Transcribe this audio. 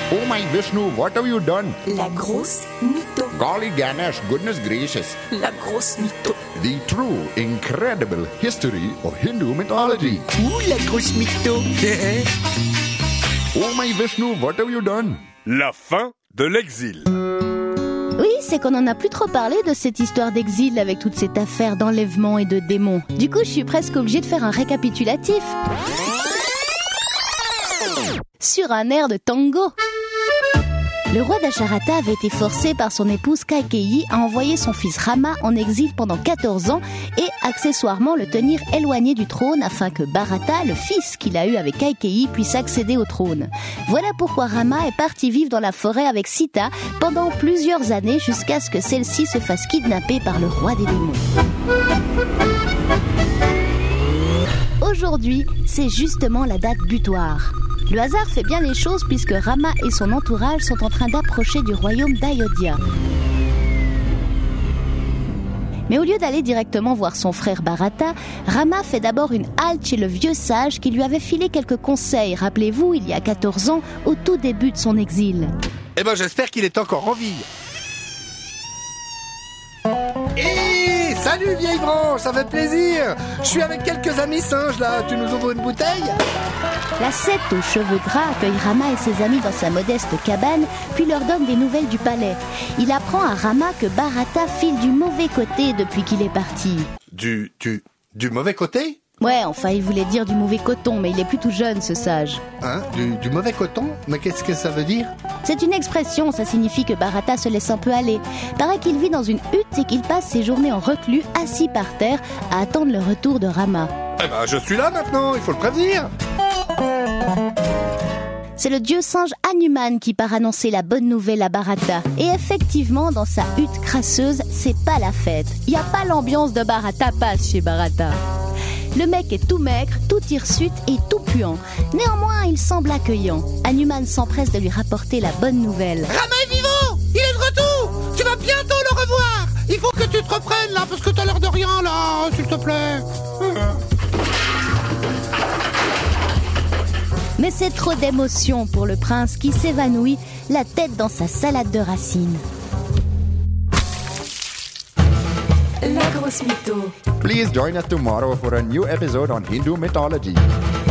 Oh my Vishnu, what have you done? La grosse mytho. Golly Ganesh, goodness gracious. La grosse mytho. The true, incredible history of Hindu mythology. Ouh, la grosse mytho. Oh my Vishnu, what have you done? La fin de l'exil. Oui, c'est qu'on n'en a plus trop parlé de cette histoire d'exil avec toute cette affaire d'enlèvement et de démons. Du coup, je suis presque obligée de faire un récapitulatif. Sur un air de tango. Le roi d'Asharata avait été forcé par son épouse Kaikeyi à envoyer son fils Rama en exil pendant 14 ans et accessoirement le tenir éloigné du trône afin que Bharata, le fils qu'il a eu avec Kaikeyi, puisse accéder au trône. Voilà pourquoi Rama est parti vivre dans la forêt avec Sita pendant plusieurs années jusqu'à ce que celle-ci se fasse kidnapper par le roi des démons. Aujourd'hui, c'est justement la date butoir. Le hasard fait bien les choses puisque Rama et son entourage sont en train d'approcher du royaume d'Ayodhya. Mais au lieu d'aller directement voir son frère Bharata, Rama fait d'abord une halte chez le vieux sage qui lui avait filé quelques conseils, rappelez-vous, il y a 14 ans, au tout début de son exil. Eh ben j'espère qu'il est encore en vie. Salut vieille branche, ça fait plaisir. Je suis avec quelques amis singes là, tu nous ouvres une bouteille? La Cète aux cheveux gras accueille Rama et ses amis dans sa modeste cabane, puis leur donne des nouvelles du palais. Il apprend à Rama que Bharata file du mauvais côté depuis qu'il est parti. Du mauvais côté? Ouais, enfin il voulait dire du mauvais coton, mais il est plus tout jeune ce sage. Hein? Du mauvais coton? Mais qu'est-ce que ça veut dire? C'est une expression, ça signifie que Bharata se laisse un peu aller. Paraît qu'il vit dans une hutte et qu'il passe ses journées en reclus, assis par terre, à attendre le retour de Rama. Eh ben je suis là maintenant, il faut le prévenir. C'est le dieu singe Hanuman qui part annoncer la bonne nouvelle à Bharata. Et effectivement, dans sa hutte crasseuse, c'est pas la fête. Y a pas l'ambiance de Bharata passe chez Bharata. Le mec est tout maigre, tout hirsute et tout puant. Néanmoins, il semble accueillant. Hanuman s'empresse de lui rapporter la bonne nouvelle. Rama est vivant! Il est de retour! Tu vas bientôt le revoir! Il faut que tu te reprennes là, parce que t'as l'air de rien là, s'il te plaît. Mais c'est trop d'émotion pour le prince qui s'évanouit, la tête dans sa salade de racines. La grosse mytho. Please join us tomorrow for a new episode on Hindu mythology.